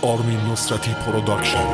آرمین نصرتی پروداکشن.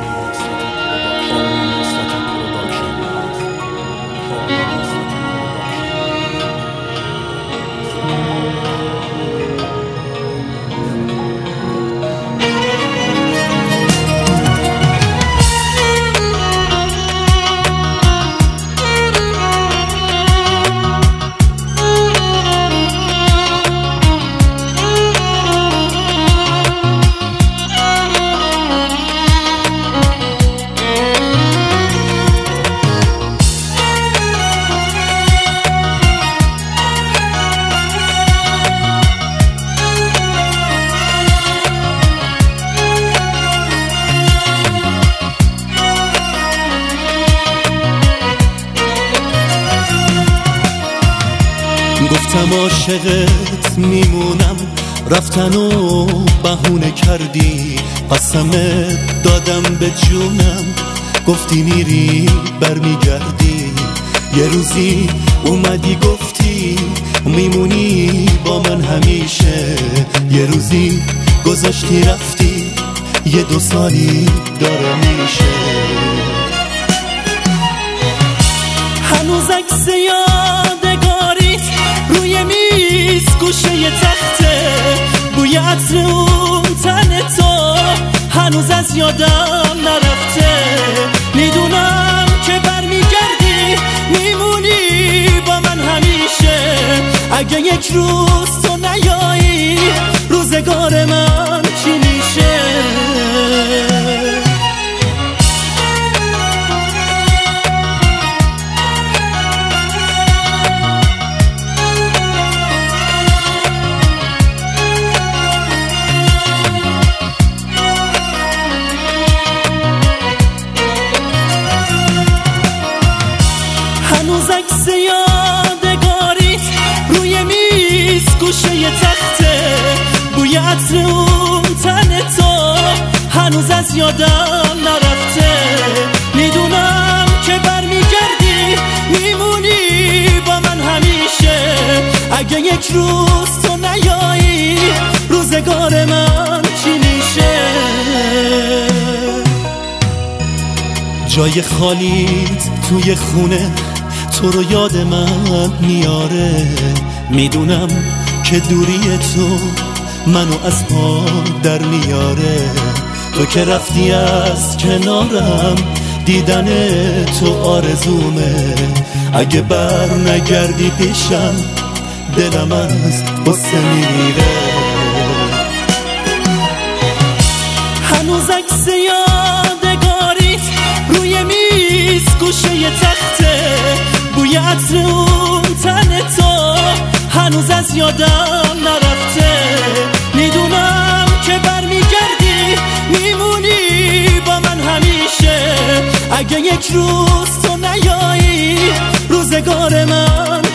گفتم عاشقت میمونم، رفتن و بهونه کردی، قسمت دادم به جونم، گفتی میری برمیگردی. یه روزی اومدی گفتی میمونی با من همیشه، یه روزی گذاشتی رفتی، یه 2 سالی داره میشه. هنوز عکس یادگاریت روی میز گوشه ی تخته، بوی عطر اون تن تو هنوز از یادم نرفته. میدونم که برمیگردی میمونی با من همیشه، اگه یک روز تو نیایی روزگار من چی میشه؟ هنوز عکس یادگاریت روی میز گوشه ی تخته، بوی عطر اون تن تو هنوز از یادم نرفته. میدونم که برمیگردی میمونی با من همیشه، اگه یک روز تو نیایی روزگار من چی میشه؟ جای خالیت توی خونه تو رو یاد من میاره، میدونم که دوری تو منو از پا در میاره. تو که رفتی از کنارم دیدن تو آرزومه، اگه بر نگردی پیشم دلم از غصه میمیره. هنوز عکس یادگاریت روی میز گوشه ی تخته، بوی عطر اون تن تو هنوز از یادم نرفته. میدونم که برمیگردی میمونی با من همیشه، اگه یک روز تو نیایی روزگار من